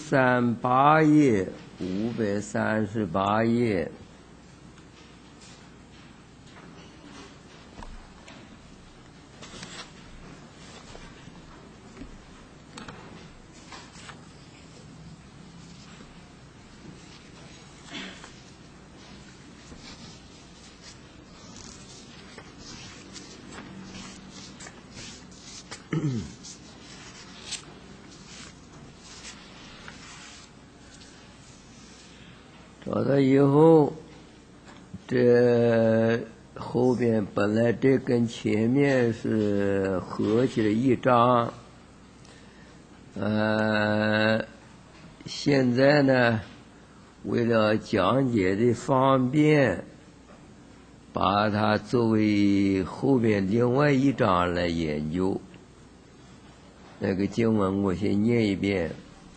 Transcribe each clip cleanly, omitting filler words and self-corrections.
538页，538页。找到以后，这后边本来这跟前面是合起了一章，现在呢，为了讲解的方便，把它作为后边另外一章来研究。那个经文我先念一遍。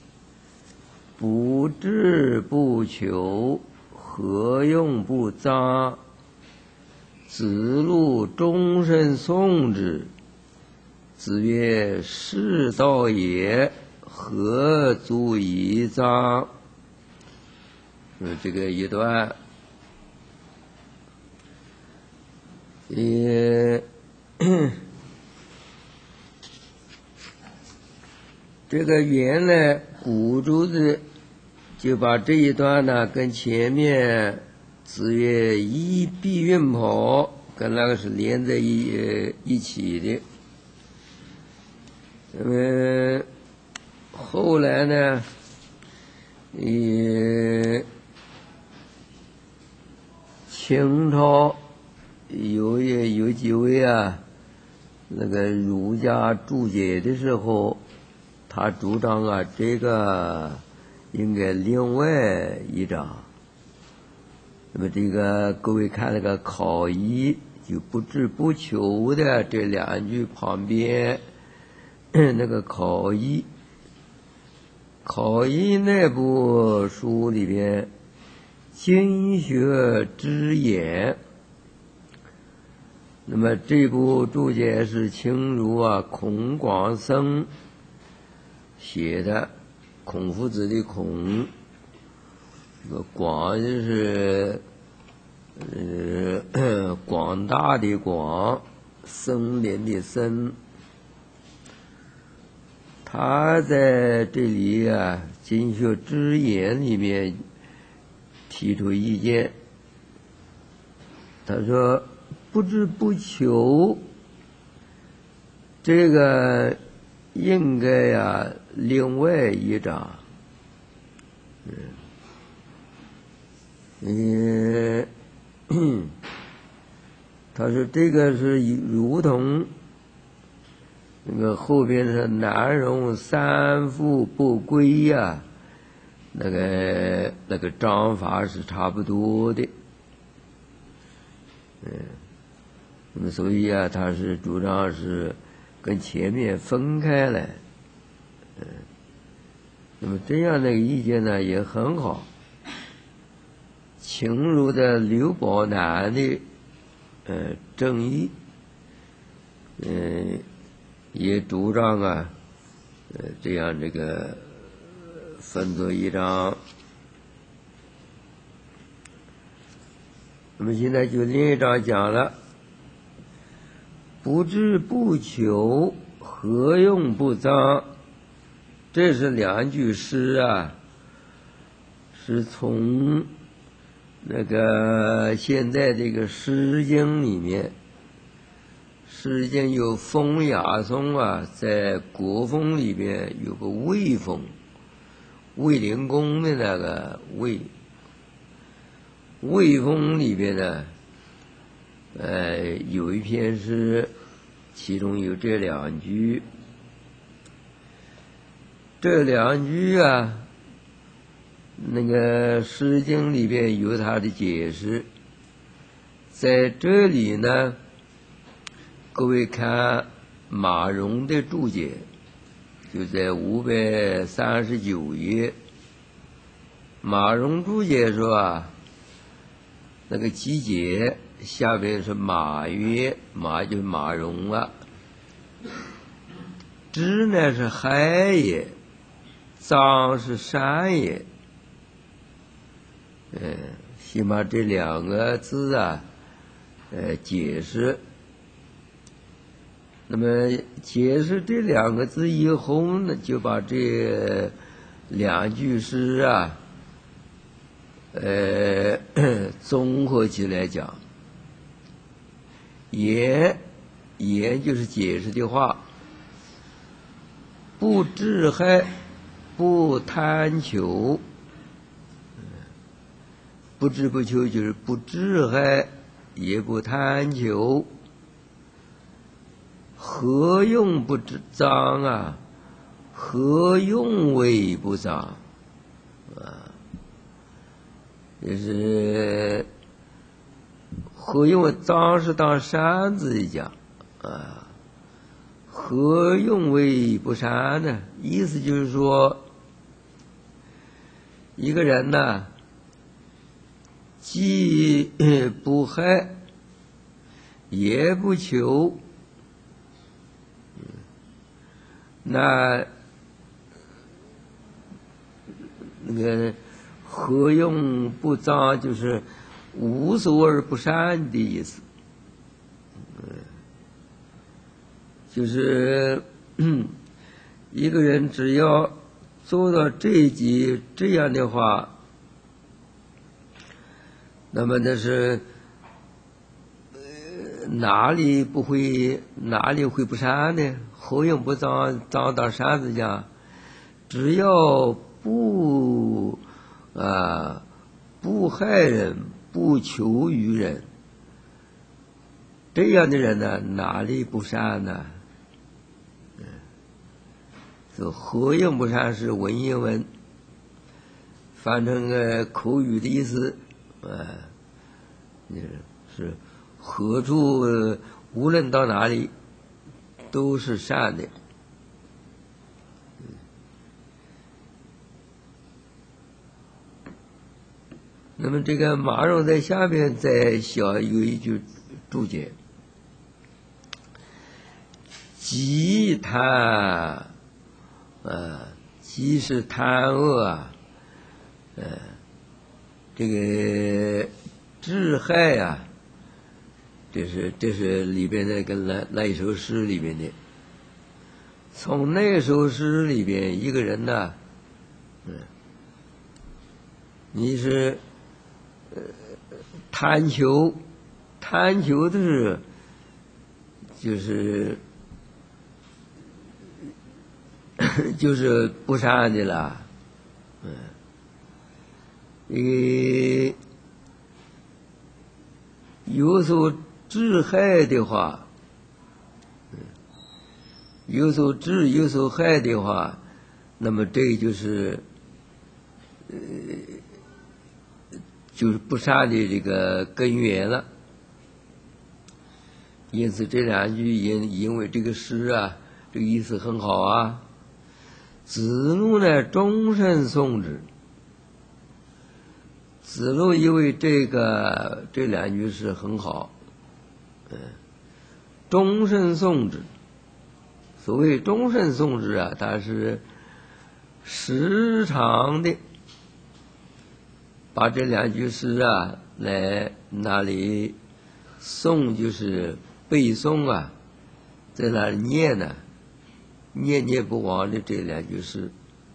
不志不求，何用不彰？子路终身诵之。子曰：是道也，何足以彰？这个一段，这个原来古注的就把这一段呢跟前面子曰一必运跑跟那个是连在一起的。那么后来呢，清朝有几位啊，那个儒家注解的时候，他主张啊，这个应该另外一章。那么这个各位看那个考一就不志不求的这两句旁边，那个考一那部书里边，经学之言。那么这部注解是清儒啊孔广僧写的，孔夫子的孔，这个广就是广大的广，僧人的僧。他在这里啊经学之言里面提出意见，他说不志不求，这个应该呀另外一章。他说这个是如同那个后边是南荣三父不归呀，那个章法是差不多的。那么所以啊，他是主张是跟前面分开来。那么这样的意见呢也很好。清儒的刘宝南的正义，也主张啊，这样这个分作一章。那么现在就另一章讲了，不志不求，何用不彰？这是两句诗啊，是从那个现在这个《诗经》里面，《诗经》有风雅颂啊，在国风里边有个卫风，卫灵公的那个卫风里边呢，有一篇诗，其中有这两句。这两句啊，那个《诗经》里边有它的解释。在这里呢，各位看马融的注解，就在539页。马融注解说啊，那个集解下边是马曰，马就是马融啊。知呢是海也， 脏是善也。先把这两个字啊，解释。那么解释这两个字以后呢，就把这两句诗啊，综合起来讲。言就是解释的话，不治害，不贪求。不知不求就是不治害，也不贪求。何用不脏啊？何用为不脏？就是何用脏是当善字一讲啊，何用为不善呢？意思就是说，一个人呢，既不害，也不求，那个何用不脏，就是无所而不善的意思。就是一个人只要做到这一级这样的话，那么那是哪里会不善呢？何用不脏到善字讲？只要不害人，不求于人，这样的人呢，哪里不善呢？何用不善是文言文，翻成口语的意思，是何处无论到哪里都是善的。那么这个马融在下面再有一句注解：极贪，极是贪恶啊，这个治害啊，这是里边那个那一首诗里边的。从那首诗里边，一个人呢，你是贪求的是就是不善的了。有所治害的话，有所治有所害的话，那么这就是不善的这个根源了。因此这两句因为这个诗啊，这个意思很好啊。子路呢终身诵之，子路因为这两句诗很好，终身诵之。所谓终身诵之啊，它是时常的把这两句诗啊来那里诵，就是背诵啊，在那里念呢，念念不忘的这两句诗。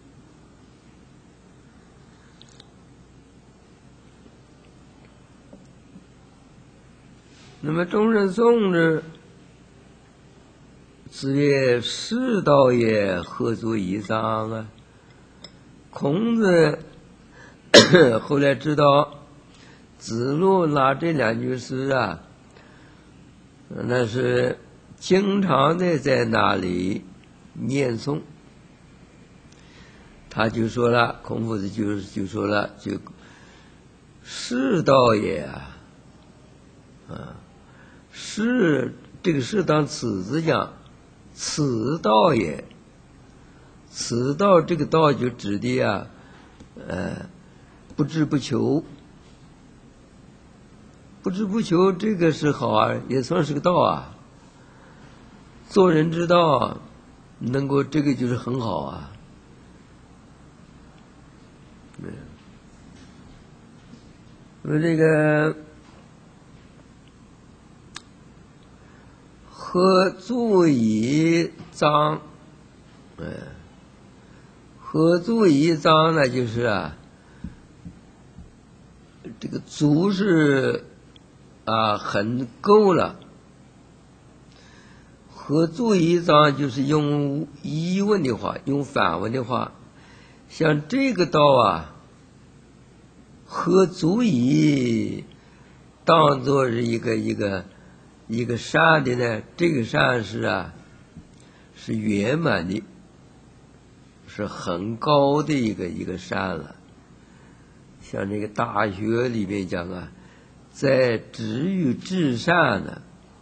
那么终身诵之，子曰：士道也，何足以臧啊？孔子后来知道子路拿这两句诗啊，那是经常的在那里念诵，他就说了，孔夫子就说了，士道也士，这个士当此字讲，此道也，此道这个道就指的不知不求，不知不求这个是好啊，也算是个道啊。做人之道能够这个就是很好啊。 说这个何足以彰？何足以彰呢？就是啊，这个足是很够了。何足以彰就是用疑问的话，用反问的话，像这个道啊，何足以当作是一个善的呢？这个善是圆满的，是很高的一个善了。像这个大学里面讲啊，在止于至善呢。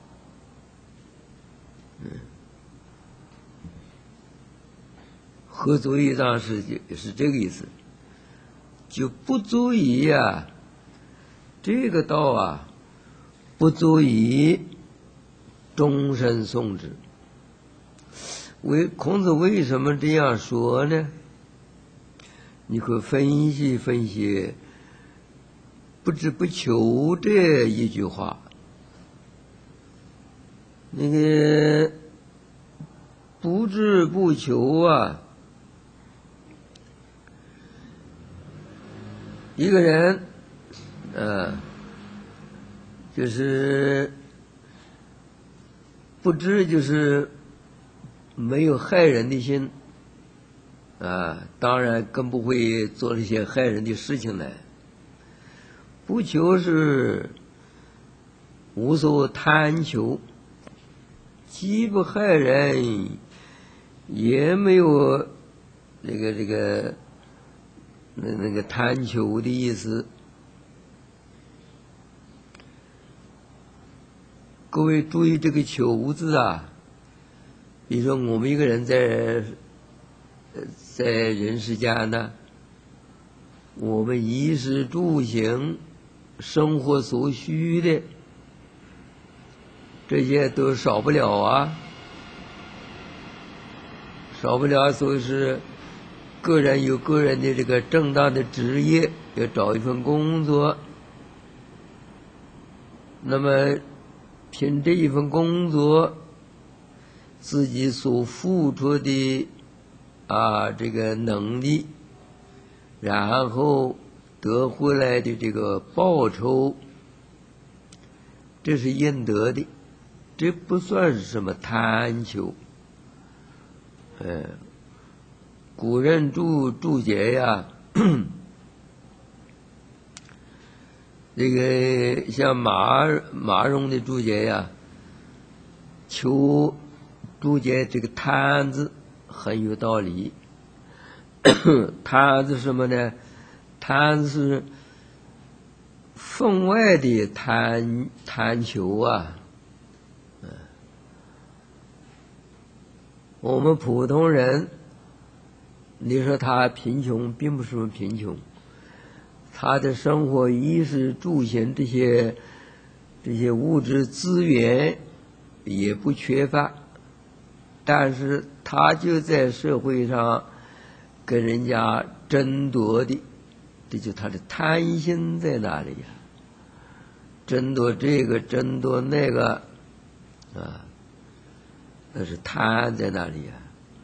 何足以彰是这个意思，就不足以啊，这个道啊，不足以终身诵之。孔子为什么这样说呢？你可分析分析不知不求这一句话。那个不知不求啊，一个人就是不知，就是没有害人的心当然更不会做这些害人的事情来。不求是无所贪求，既不害人，也没有那个贪求的意思。各位注意这个求字啊，比如说我们一个人在人世间呢，我们衣食住行生活所需的这些都少不了啊，少不了。所以是个人有个人的这个正当的职业，要找一份工作，那么凭这一份工作自己所付出的这个能力，然后得回来的这个报酬，这是应得的，这不算是什么贪求。古人注解呀，这个像马融的注解呀，注解这个贪字很有道理。贪字什么呢？贪是分外的贪求啊。我们普通人，你说他贫穷，并不是什么贫穷，他的生活衣食住行这些物质资源也不缺乏，但是他就在社会上跟人家争夺的，这就他的贪心在哪里呀？争夺这个，争夺那个那是贪在哪里呀？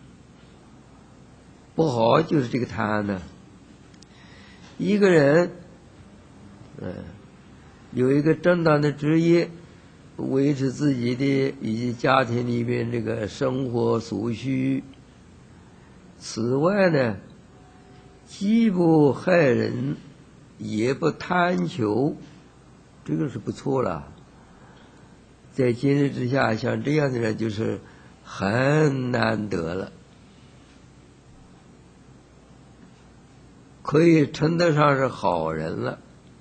不好就是这个贪呢。一个人有一个正当的职业，维持自己的以及家庭里面这个生活所需，此外呢，既不害人，也不贪求，这个是不错了。在今日之下，像这样的人就是很难得了，可以称得上是好人了。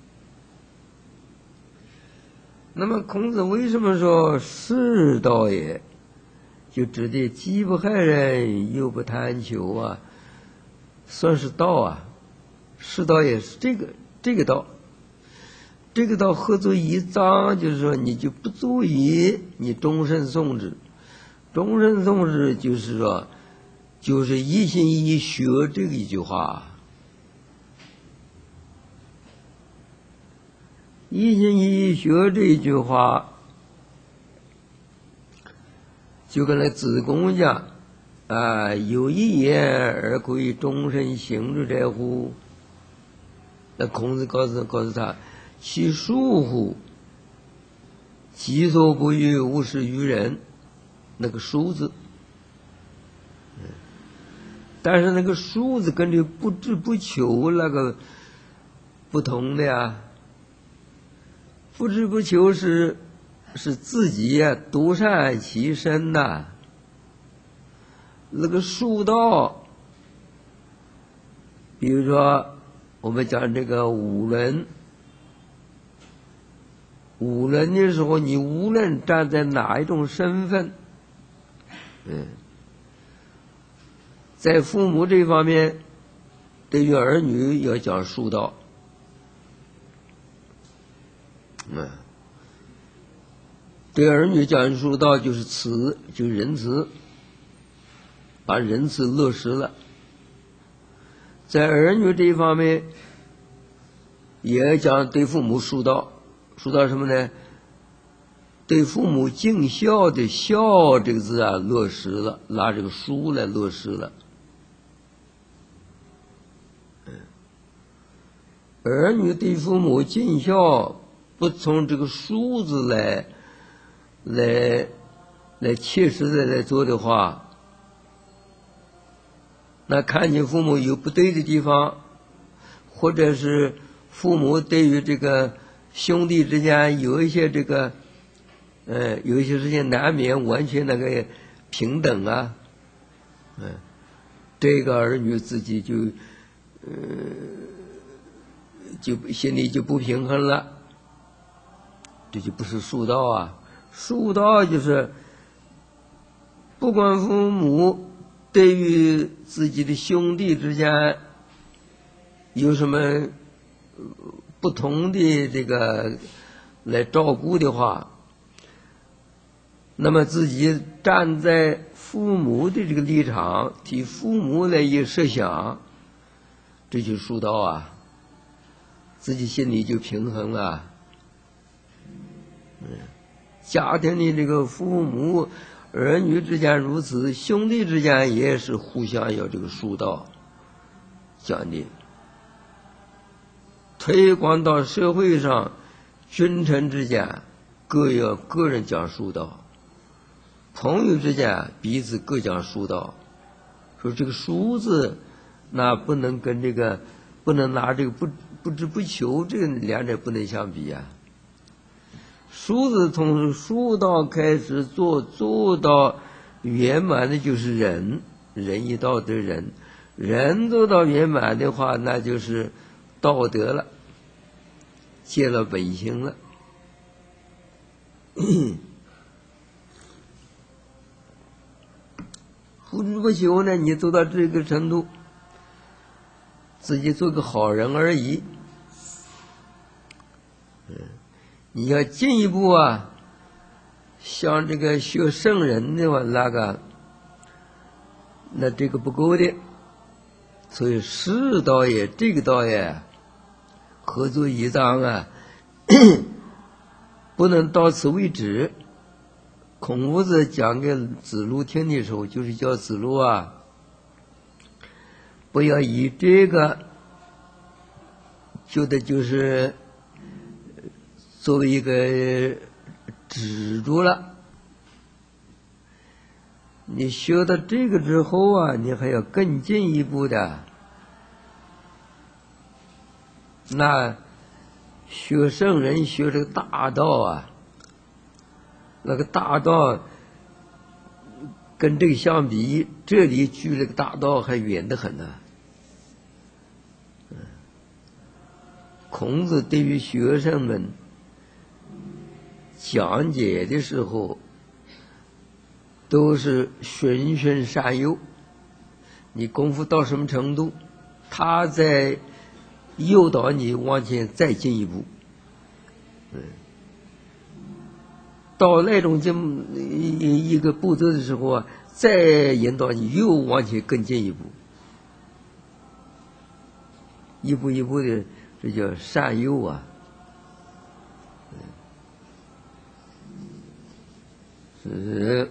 那么孔子为什么说士道也？就指的既不害人又不贪求啊，算是道啊。士道也是这个道。这个道何足以彰，就是说你就不足以你终身诵之。终身诵之就是说，就是一心一意学这个一句话。 一心一意学这一句话，就跟那子贡讲啊，有一言而可以终身行之者乎？那孔子告诉他，其恕乎？己所不欲，勿施于人。那个恕字，但是那个恕字跟这不知不求那个不同的呀。不知不求是自己呀独善其身呐。那个恕道，比如说我们讲这个五伦的时候，你无论站在哪一种身份，在父母这方面，对于儿女要讲恕道，对儿女讲恕道就是慈，就是仁慈，把仁慈落实了。在儿女这一方面，也要讲对父母恕道。恕道什么呢？对父母尽孝的孝这个字啊，落实了，拿这个恕来落实了。儿女对父母尽孝，不从这个恕字来切实的来做的话，那看见父母有不对的地方，或者是父母对于这个兄弟之间有一些这个有一些事情难免完全那个平等啊，这个儿女自己就心里就不平衡了，这就不是恕道啊。恕道就是不管父母对于自己的兄弟之间有什么不同的这个来照顾的话，那么自己站在父母的这个立场，替父母来一设想，这就恕道啊，自己心里就平衡了。家庭的这个父母儿女之间如此，兄弟之间也是互相要这个恕道讲的。推广到社会上，君臣之间各要个人讲恕道，朋友之间彼此各讲恕道。说这个恕字，那不能跟这个不能拿这个不知不求这个两者不能相比啊。恕字从恕道开始做到圆满的就是仁义道德仁，仁做到圆满的话，那就是道德了，见了本性了。不知不求呢，你做到这个程度，自己做个好人而已。你要进一步啊，像这个学圣人的话，那这个不够的。所以士道也这个道也合作一章啊，不能到此为止。孔夫子讲给子路听的时候，就是叫子路啊，不要以这个觉得就是作为一个止住了。你学到这个之后啊，你还要更进一步的。那学圣人学这个大道啊，那个大道跟这个相比，这里距这个大道还远得很呢。孔子对于学生们讲解的时候，都是循循善诱。你功夫到什么程度，他在诱导你往前再进一步。到那种一个步骤的时候啊，再引导你又往前更进一步，一步一步的，这叫善诱啊。 是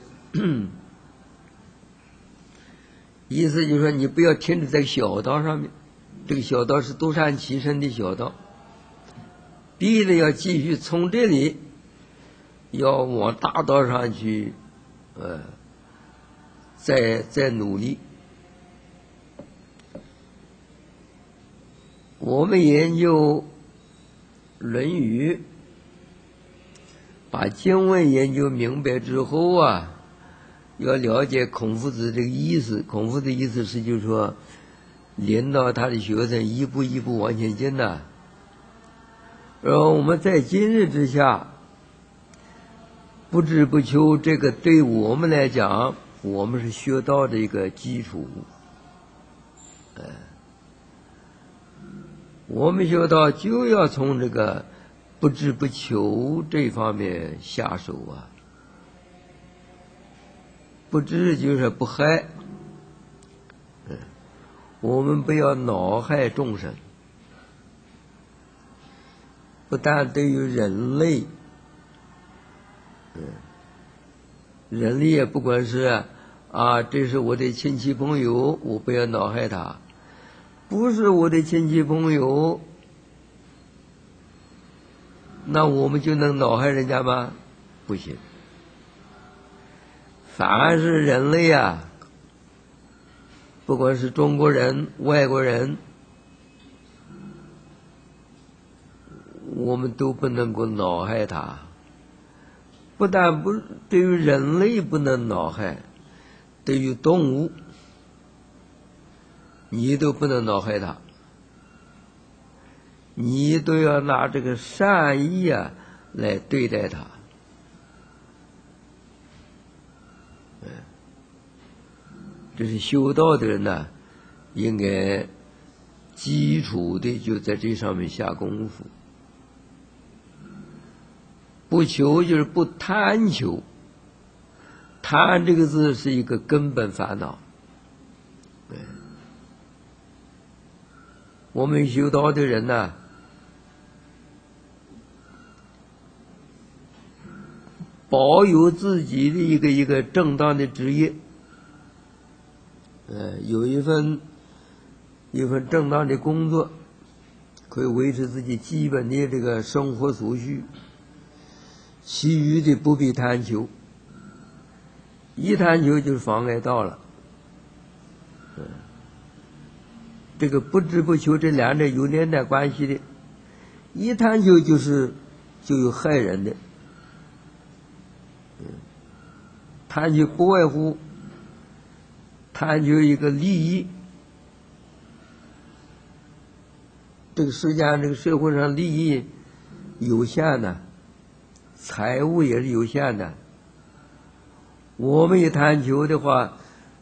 意思就是说，你不要停止在小道上面，这个小道是独善其身的小道，必须要继续从这里要往大道上去，再努力。我们研究《论语》，把经文研究明白之后啊，要了解孔夫子这个意思。孔夫子意思是就是说，领导他的学生一步一步往前进呐。然后我们在今日之下，不知不求，这个对我们来讲，我们是学道的一个基础。我们学道就要从这个不知不求这方面下手啊。不知就是不害，我们不要恼害众生。不但对于人类，人类也不管是这是我的亲戚朋友，我不要恼害他。不是我的亲戚朋友，那我们就能恼害人家吗？不行。凡是人类啊，不管是中国人、外国人，我们都不能够恼害他。不但不对于人类不能恼害，对于动物你都不能恼害他，你都要拿这个善意来对待他。这是修道的人呢，应该基础的就在这上面下功夫。不求就是不贪求，贪这个字是一个根本烦恼。我们修道的人呢，保有自己的一个正当的职业，有一份正当的工作，可以维持自己基本的这个生活所需，其余的不必贪求，一贪求就是妨碍道了。这个不知不求这两者有连带关系的，一贪求就有害人的。贪求不外乎贪求一个利益。这个世界上这个社会上利益有限的，财物也是有限的。我们一贪求的话，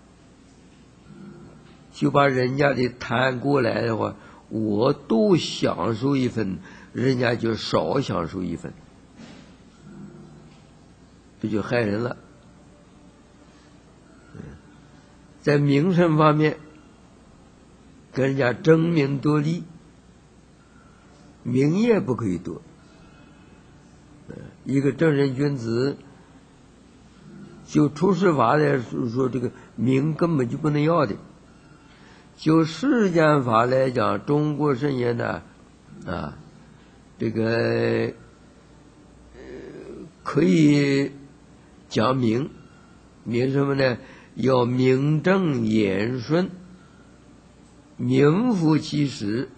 就把人家的贪过来的话，我都享受一份，人家就少享受一份，这就害人了。在名声方面，跟人家争名夺利，名也不可以夺。一个正人君子，就出世法来说，这个名根本就不能要的。就世间法来讲，中国圣贤呢，这个可以讲名，名什么呢？要名正言顺，名副其实，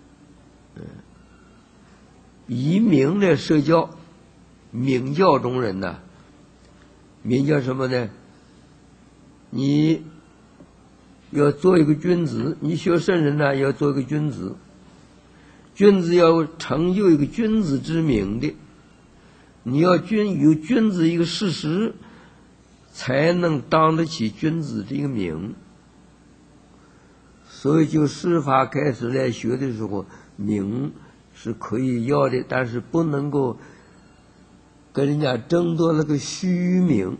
以名来社教，名教中人呐，名叫什么呢？你要做一个君子，你学圣人呢，要做一个君子，君子要成就一个君子之名的，你要有君子一个事实，才能当得起君子这个名。所以就师法开始来学的时候，名是可以要的，但是不能够跟人家争夺那个虚名。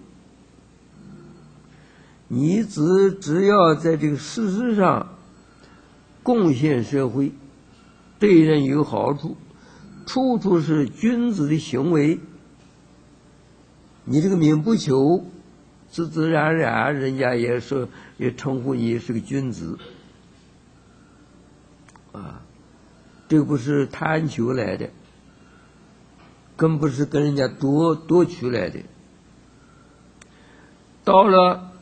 你只要在这个事实上贡献社会，对人有好处，处处是君子的行为， 你这个名不求，自自然然人家也称呼你是个君子啊，这个不是贪求来的，更不是跟人家夺取来的。到了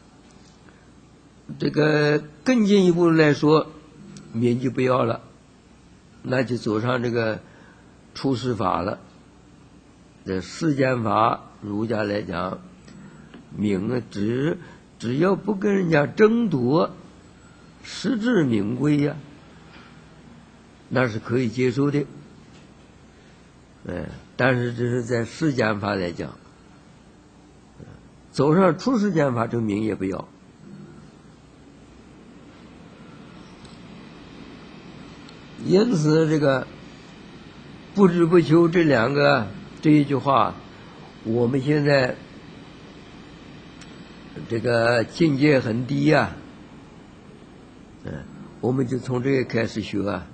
这个更进一步来说，名就不要了，那就走上这个出世法了。这世间法，儒家来讲，名只要不跟人家争夺，实至名归呀，那是可以接受的。但是这是在世间法来讲，走上出世间法，这名也不要。因此，这个不知不求这一句话，我们现在这个境界很低呀，我们就从这个开始学啊，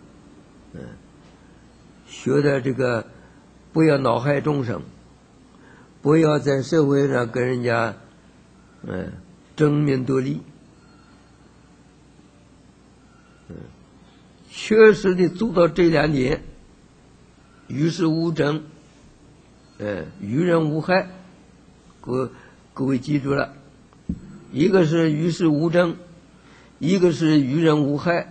学的这个不要恼害众生，不要在社会上跟人家争名夺利，确实的做到这2点，与世无争，与人无害。各位记住了，一个是与世无争，一个是与人无害。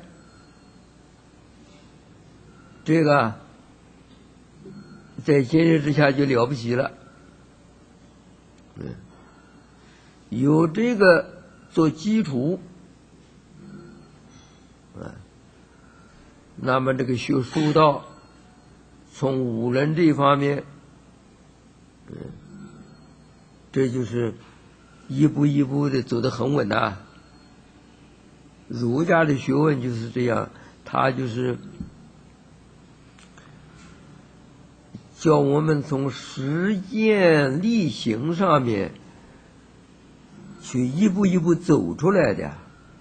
这个在今日之下就了不起了。有这个做基础，那么这个学书道，从五伦这方面，这就是一步一步的走得很稳呐。儒家的学问就是这样，他就是叫我们从实践力行上面去一步一步走出来的。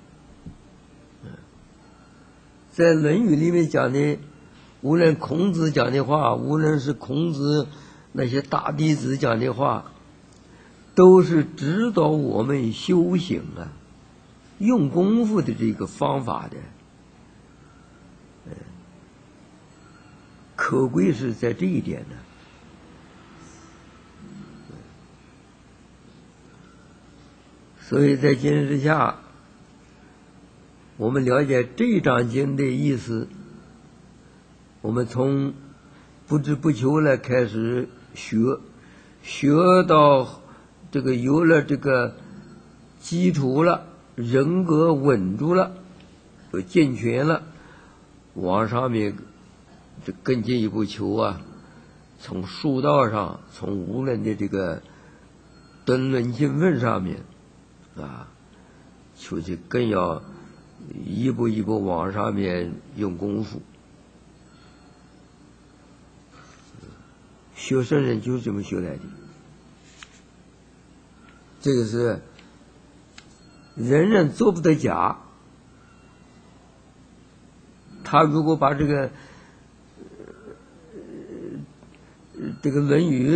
在《论语》里面讲的，无论孔子讲的话，无论是孔子那些大弟子讲的话，都是指导我们修行啊，用功夫的这个方法的。可贵是在这一点呢。所以在今日之下，我们了解这章经的意思，我们从不知不求来开始学到这个有了这个基础了，人格稳住了，有健全了，往上面这更进一步求啊，从术道上，从无论的这个敦论经论上面啊，求去更要一步一步往上面用功夫。学圣人就是这么学来的，这个是人人做不得假。他如果把这个《论语》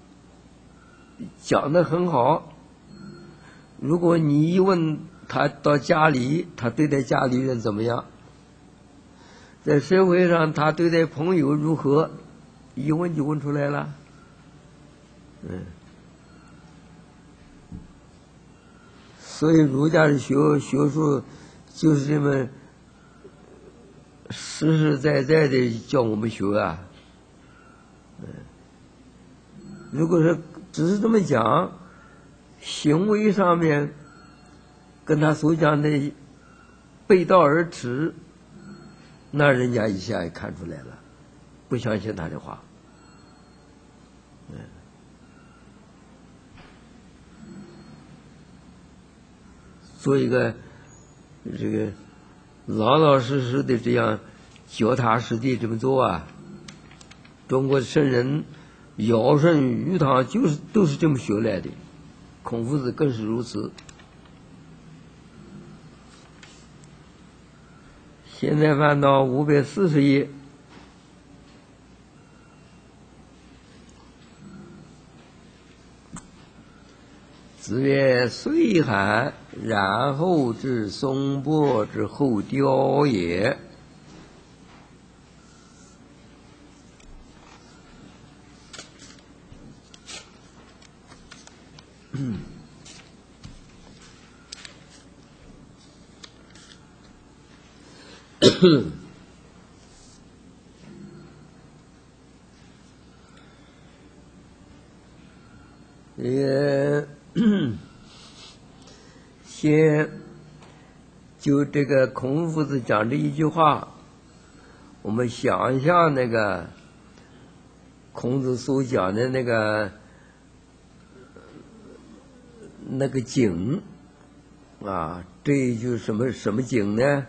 讲得很好，如果你一问他到家里，他对待家里人怎么样？在社会上他对待朋友如何？一问就问出来了。所以儒家的学术就是这么实实在在的叫我们学啊。如果说只是这么讲，行为上面跟他所讲的背道而驰，那人家一下也看出来了，不相信他的话。做一个这个老老实实的这样脚踏实地这么做啊。中国圣人尧舜禹汤都是这么学来的，孔夫子更是如此。现在翻到540页， 子曰：岁寒，然后至松柏之后凋也。先就这个孔夫子讲这一句话，我们想象那个孔子所讲的那个景啊，这一句什么景呢？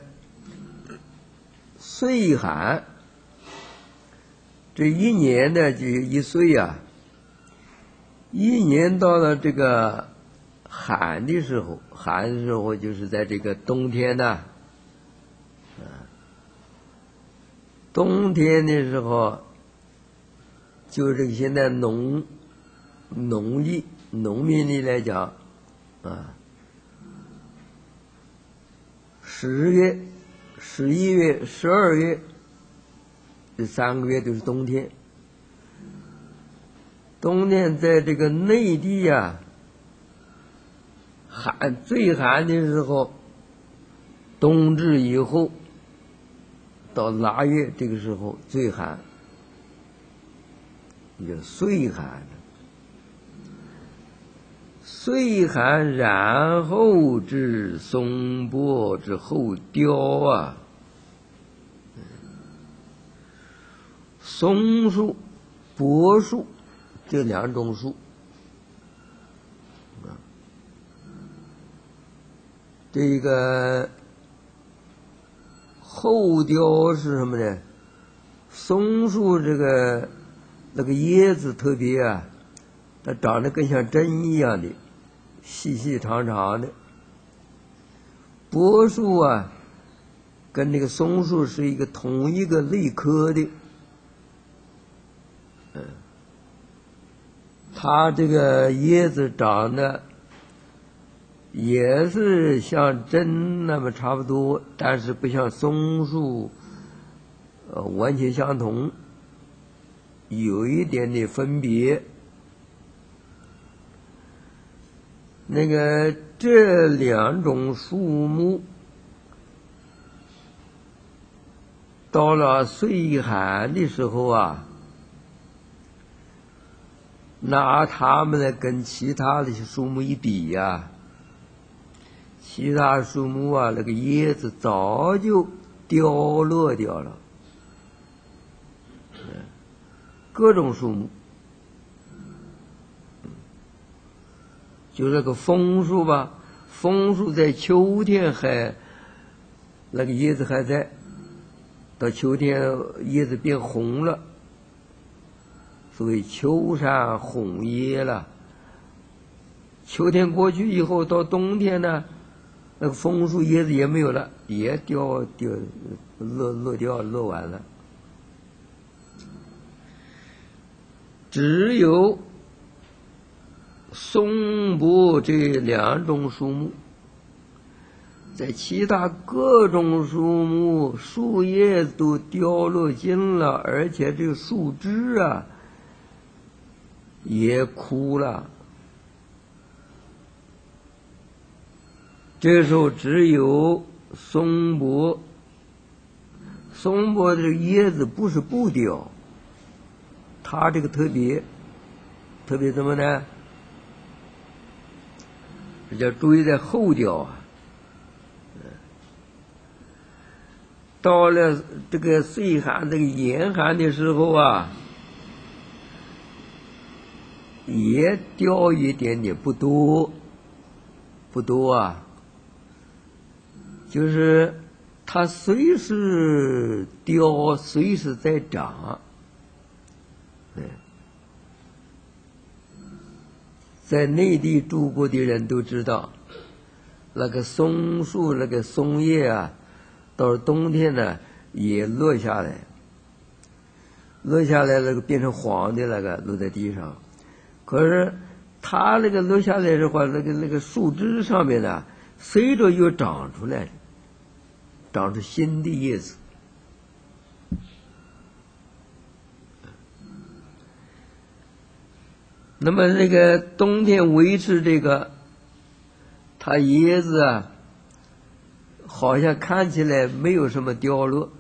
岁寒，这一年呢就一岁啊，一年到了这个寒的时候就是在这个冬天呢，冬天的时候，就是现在农民的来讲啊，10月、11月、12月这3个月都是冬天。冬天在这个内地呀，最寒的时候，冬至以后到腊月这个时候最寒，叫岁寒。岁寒，然后至松柏之后凋啊。松树、柏树这2种树，这个后凋是什么呢？松树那个叶子特别啊，它长得更像针一样的，细细长长的。柏树啊，跟那个松树是同一个类科的。它这个叶子长得也是像针那么差不多，但是不像松树完全相同，有一点点分别。那个这2种树木到了岁寒的时候啊，拿它们呢跟其他的树木一比呀，其他树木啊那个叶子早就凋落掉了，各种树木，就那个枫树吧，枫树在秋天那个叶子还在，到秋天叶子变红了，所以秋山红叶了。秋天过去以后，到冬天呢，那个枫树叶子也没有了，也落完了。只有松柏这2种树木，在其他各种树木树叶都凋落尽了，而且这个树枝啊也枯了。这时候只有松柏的叶子不是不凋，它这个特别什么呢？这叫注意在后凋啊。到了这个岁寒、这个严寒的时候啊，也凋一点点，不多啊。就是它随时凋，随时在长。在内地住过的人都知道，那个松树那个松叶啊，到了冬天呢也落下来，那个变成黄的那个落在地上。可是它那个落下来的话，那个树枝上面呢，随着又长出来了，长出新的叶子。那么这个冬天维持这个，它叶子啊，好像看起来没有什么掉落，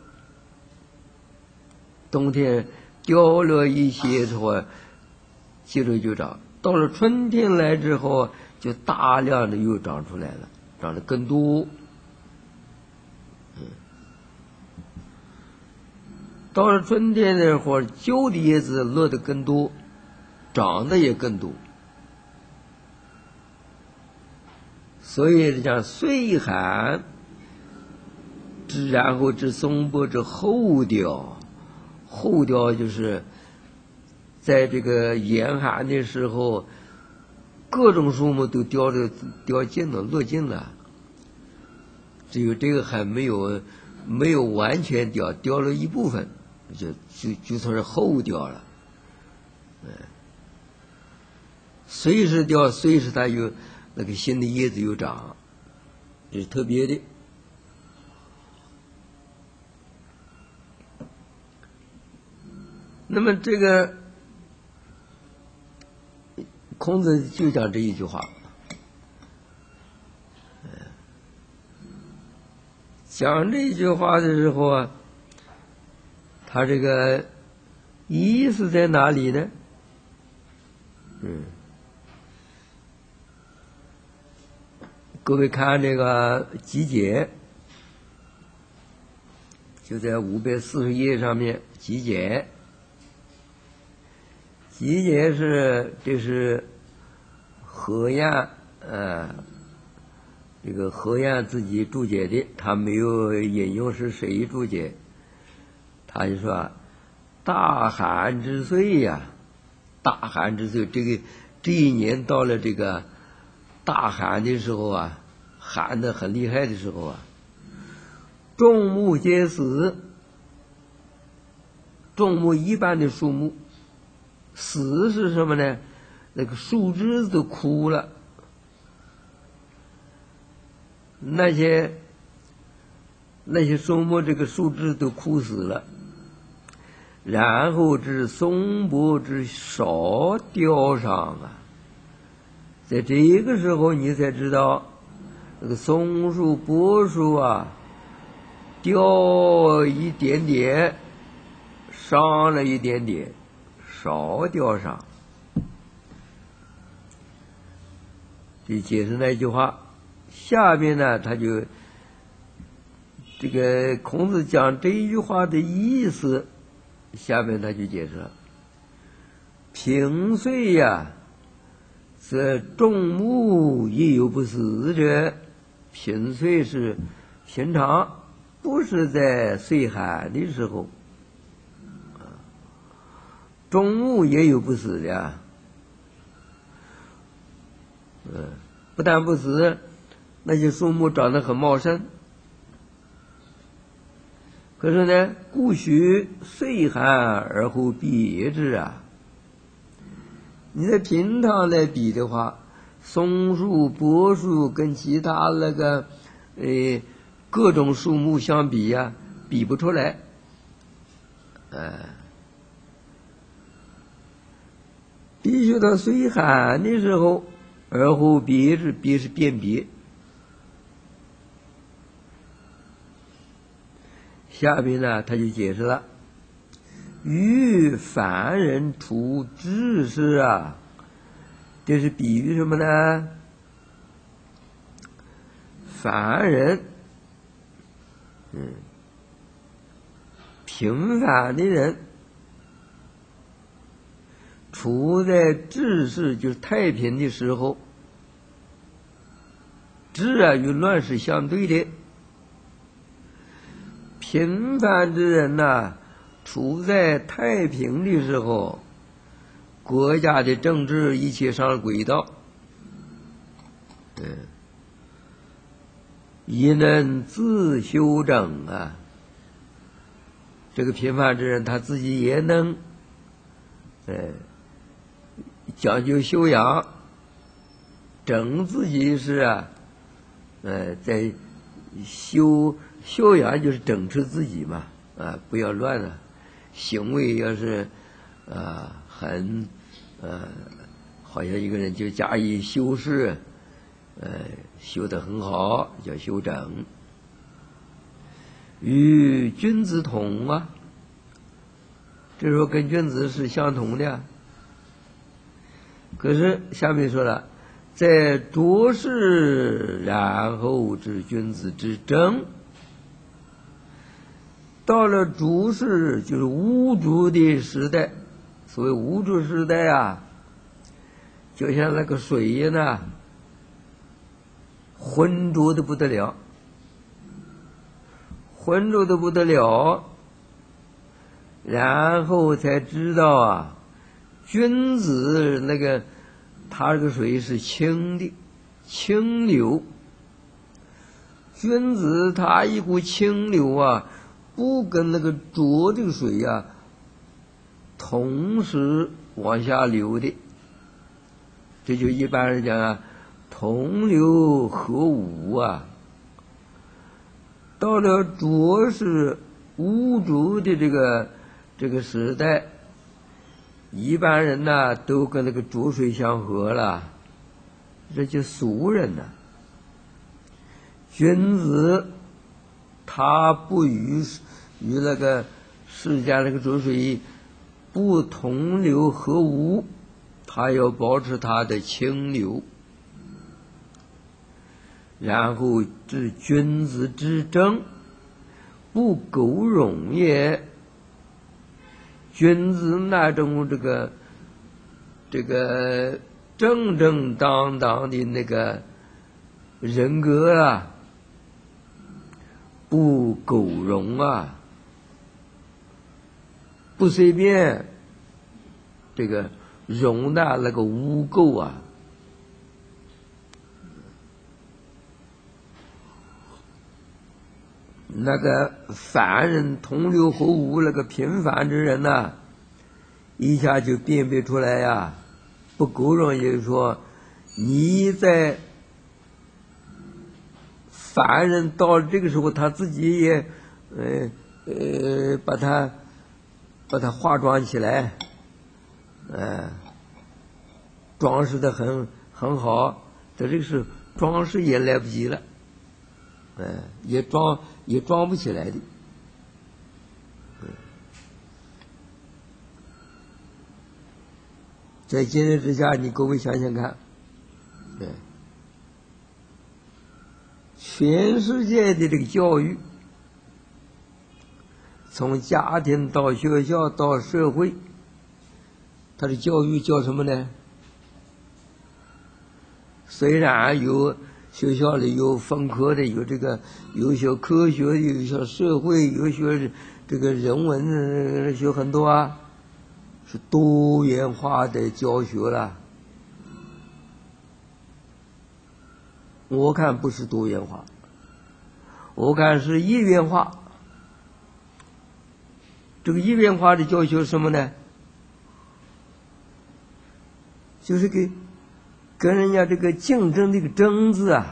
冬天掉落一些之后，接着就长。到了春天来之后，就大量的又长出来了，长得更多。到了春天那会儿，旧的叶子落得更多，长得也更多。所以讲岁寒之，然后至松柏之后凋。后凋就是在这个严寒的时候，各种树木都凋尽了，落尽了，只有这个还没有完全凋了一部分，就算是后凋了。随时凋，随时它有那个新的叶子又长，这是特别的。那么这个孔子就讲这一句话，讲这句话的时候啊，他这个意思在哪里呢？各位看这个集解，就在540页上面集解。集解这是何晏这个何晏自己注解的，他没有引用是谁注解。他就说大寒之岁呀，大寒之岁，这一年到了这个大寒的时候啊，寒得很厉害的时候啊，众木皆死，众木一般的树木死是什么呢？那个树枝都枯了，那些树木这个树枝都枯死了，然后至松柏之少凋伤啊，在这个时候你才知道那个松树柏树啊凋一点点，伤了一点点，少凋伤。就解释那句话，下面呢他就这个孔子讲这一句话的意思，下面他就解释了：平岁呀，则众木亦有不死者。平岁是平常，不是在岁寒的时候，众木也有不死的。不但不死，那些树木长得很茂盛。可是呢，故须岁寒而后别之啊。你在平常来比的话，松树、柏树跟其他那个各种树木相比呀，比不出来。必须到岁寒的时候，而后别之，别是辨别。下边呢，他就解释了：喻凡人处志士啊，这是比喻什么呢？凡人，平凡的人，处在治世就是太平的时候，治啊与乱是相对的。平凡之人呐，处在太平的时候，国家的政治一切上了轨道，亦能自修整啊。这个平凡之人他自己也能讲究修养， 整自己是啊，在修养就是整治自己嘛，不要乱了，行为要是很好像一个人就加以修饰，修得很好，叫修整。与君子同啊，这时候跟君子是相同的。可是下面说了，在浊世然后知君子之争，到了浊世就是无浊的时代。所谓无浊时代啊，就像那个水呢，浑浊的不得了，浑浊的不得了，然后才知道啊，君子那个他这个水是清的，清流。君子他一股清流啊，不跟那个浊这个水啊同时往下流的，这就一般人讲啊，同流合污啊。到了浊世无浊的这个时代，一般人呢都跟那个浊水相合了，这就俗人呢。君子他不与那个世间那个浊水不同流合污，他要保持他的清流，然后知君子之争，不苟容也。君子那种这个正正当当的那个人格啊，不苟容啊，不随便这个容纳那个污垢啊。那个凡人同流合污，那个平凡之人呐，一下就辨别出来呀。不苟容，也就是说，你在凡人到这个时候，他自己也把它化妆起来，装饰的很好，在这个时候装饰也来不及了，也装不起来的。在今日之下，你各位想想看，全世界的这个教育，从家庭到学校到社会，他的教育叫什么呢？虽然有学校里有分科的，有学科学，有学社会，有学这个人文，学很多啊，是多元化的教学了。我看不是多元化，我看是一元化。这个一元化的教学是什么呢？就是跟人家这个竞争这个争字啊，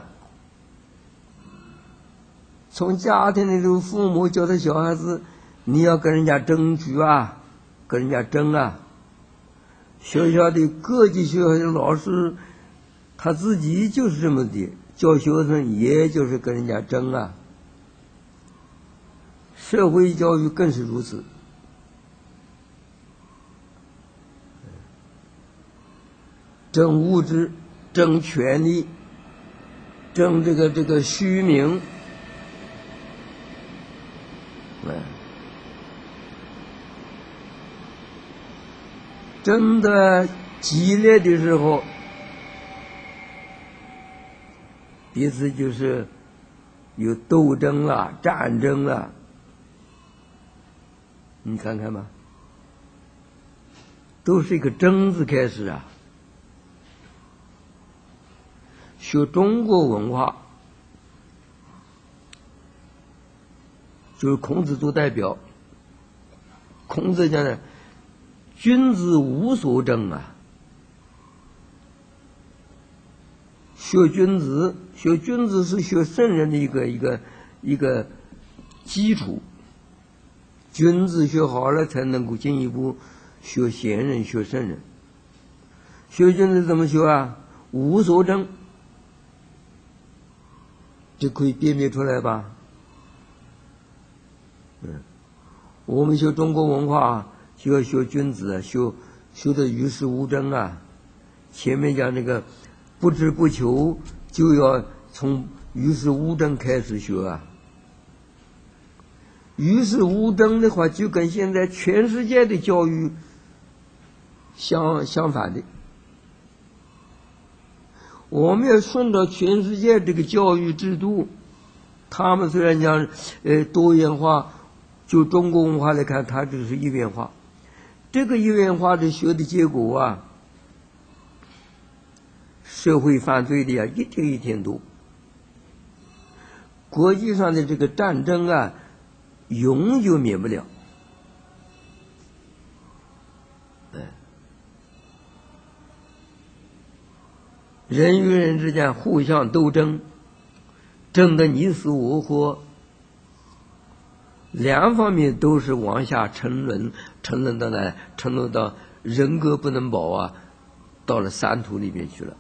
从家庭里头父母教的小孩子，你要跟人家争取啊，跟人家争啊。学校的各级学校的老师，他自己就是这么的，教学生也就是跟人家争啊。社会教育更是如此。争物质，争权力，争这个虚名，争得激烈的时候，彼此就是有斗争了、战争了。你看看吧，都是一个争字开始啊。学中国文化，就是孔子做代表。孔子讲的，君子无所争啊。 学君子，学君子是学圣人的一个基础。君子学好了，才能够进一步学贤人、学圣人。学君子怎么学啊？无所争，就可以辨别出来吧？我们学中国文化就要学君子，学的与世无争啊。前面讲那个不知不求，就要从与世无争开始学啊。与世无争的话，就跟现在全世界的教育相反的。我们要顺着全世界这个教育制度，他们虽然讲多元化，就中国文化来看，它只是一元化。这个一元化的学的结果啊，社会犯罪的一天一天多，国际上的这个战争啊，永久免不了。人与人之间互相斗争，争得你死我活，两方面都是往下沉沦到哪？沉沦到人格不能保啊，到了三途里面去了。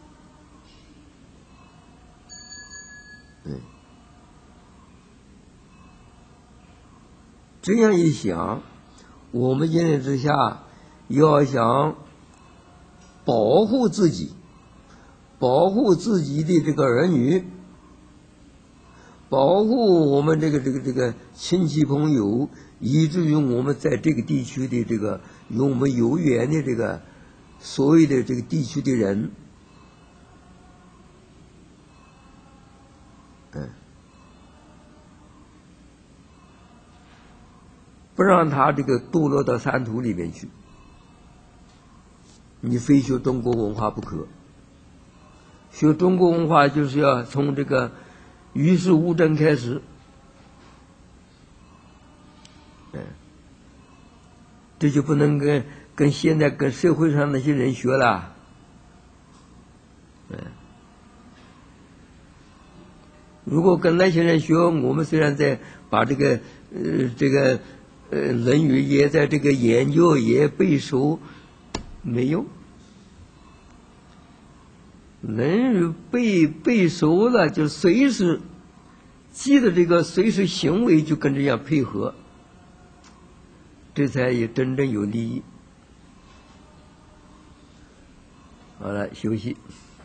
这样一想，我们今天之下要想保护自己，保护自己的这个儿女，保护我们这个亲戚朋友，以至于我们在这个地区的这个与我们有缘的这个所谓的这个地区的人，不让他这个堕落到三途里面去。你非学中国文化不可。学中国文化就是要从这个与世无争开始。这就不能跟现在跟社会上那些人学了。如果跟那些人学，我们虽然在把这个论语也在这个研究也背熟，没用。论语背熟了，就随时记得这个，随时行为就跟这样配合，这才也真正有利益。好了，休息。